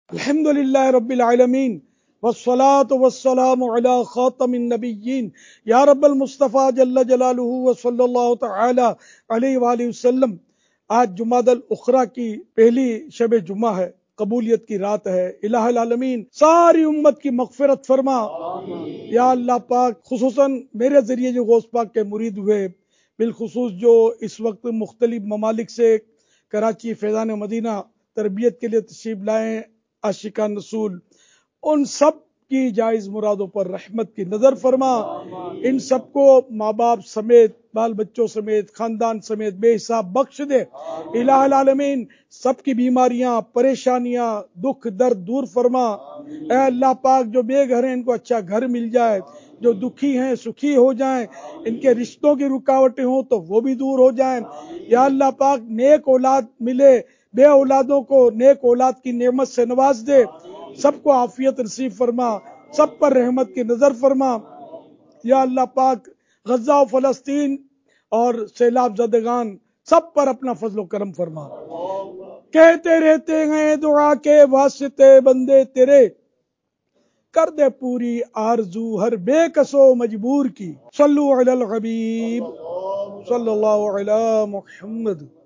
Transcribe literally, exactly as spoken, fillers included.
الحمد للہ رب العالمین والصلاة والسلام علی خاتم النبیین یا رب المصطفیٰ جل جلالہ وصلی اللہ تعالی علیہ وآلہ وسلم۔ آج جمادی الاخری کی پہلی شب جمعہ ہے، قبولیت کی رات ہے۔ الہ العالمین ساری امت کی مغفرت فرما یا اللہ پاک۔ خصوصاً میرے ذریعے جو غوث پاک کے مرید ہوئے، بالخصوص جو اس وقت مختلف ممالک سے کراچی فیضان مدینہ تربیت کے لیے تشریف لائے عاشقان رسول، ان سب کی جائز مرادوں پر رحمت کی نظر فرما۔ ان سب کو ماں باپ سمیت، بال بچوں سمیت، خاندان سمیت بے حساب بخش دے۔ الہ العالمین سب کی بیماریاں، پریشانیاں، دکھ درد دور فرما۔ اے اللہ پاک، جو بے گھر ہیں ان کو اچھا گھر مل جائے، جو دکھی ہیں سکھی ہو جائیں، ان کے رشتوں کی رکاوٹیں ہوں تو وہ بھی دور ہو جائیں۔ یا اللہ پاک نیک اولاد ملے، بے اولادوں کو نیک اولاد کی نعمت سے نواز دے۔ سب کو عافیت نصیب فرما، سب پر رحمت کی نظر فرما۔ یا اللہ پاک غزہ و فلسطین اور سیلاب زدگان سب پر اپنا فضل و کرم فرما۔ کہتے رہتے ہیں دعا کے واسطے بندے تیرے، کر دے پوری آرزو ہر بے کس و مجبور کی۔ صلو علی الحبیب صلی اللہ علی محمد۔